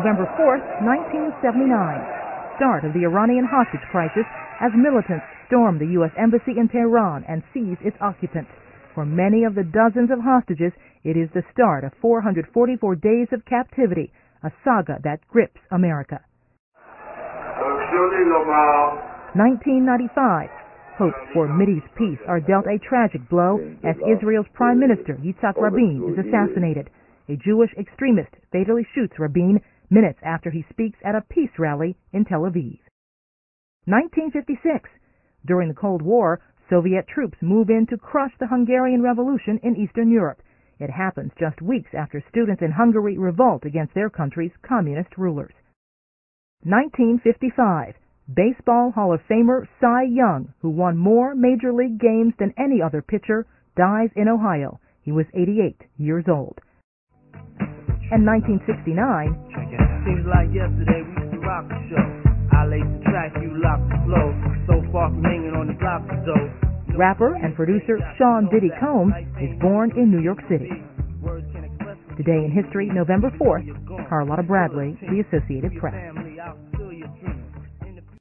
November 4th, 1979, start of the Iranian hostage crisis as militants storm the U.S. Embassy in Tehran and seize its occupants. For many of the dozens of hostages, it is the start of 444 days of captivity, a saga that grips America. 1995. Hopes for Mideast peace are dealt a tragic blow as Israel's Prime Minister Yitzhak Rabin is assassinated. A Jewish extremist fatally shoots Rabin minutes after he speaks at a peace rally in Tel Aviv. 1956. During the Cold War, Soviet troops move in to crush the Hungarian Revolution in Eastern Europe. It happens just weeks after students in Hungary revolt against their country's communist rulers. 1955. Baseball Hall of Famer Cy Young, who won more Major League games than any other pitcher, dies in Ohio. He was 88 years old. And 1969. Seems like yesterday we used to rock the show. I laid the track, you locked the flow. So far from hanging on the block of dough. Rapper and producer Sean Diddy Combs is born in New York City. Today in History, November 4th, Carlotta Bradley, The Associated Press.